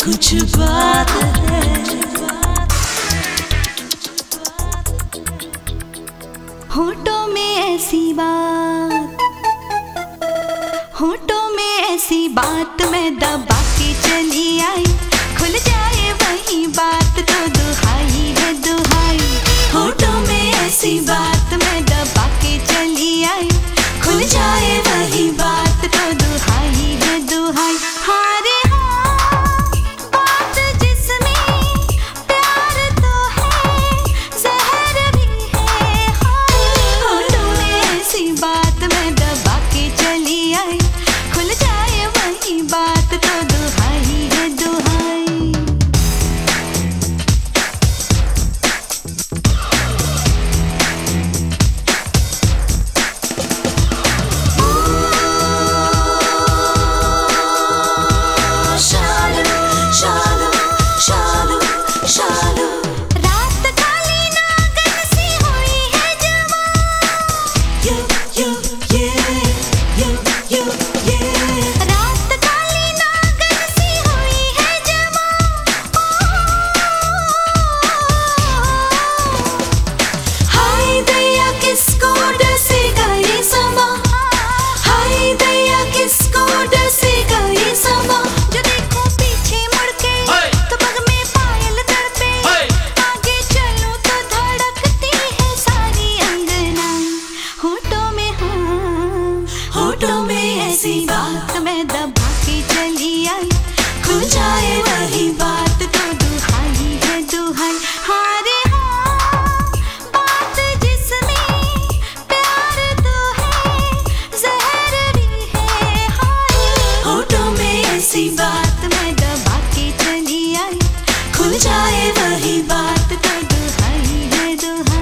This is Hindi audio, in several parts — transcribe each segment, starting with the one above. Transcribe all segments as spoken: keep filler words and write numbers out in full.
कुछ बात है। होठों में ऐसी बात, होठों में ऐसी बात मैं दबा के चली आई, खुल जाए वही बात तो दुहाई है दुहाई। होठों में ऐसी बात मैं दबा के चली आई, खुल जाए वही बात तो दुहाई है दुहाई। हाँ रे हाँ, बात जिसमें प्यार तो है, जहर भी है। होठों में ऐसी बात मैं दबा के चली आई, खुल जाए वही बात तो दुहाई है दुहाई। ऐसी बात मैं दबा के चली आई, खुल जाए वही बात तो दुहाई है दुहाई। हाँ रे हाँ, बात जिसमें प्यार तो है, जहर भी है। होठों में ऐसी बात मैं दबा के चली आई, खुल जाए वही बात तो दुहाई है दुहाई।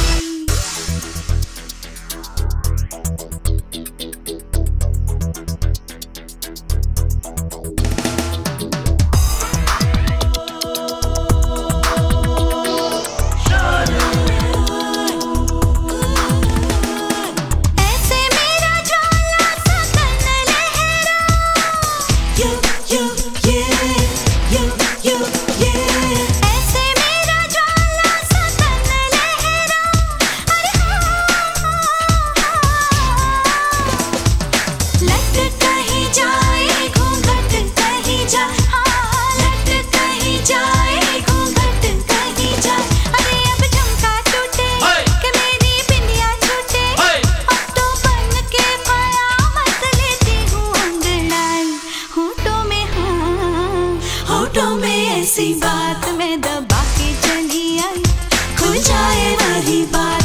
होठों में ऐसी बात मैं दबा के चली आई, खुल जाए वही बात।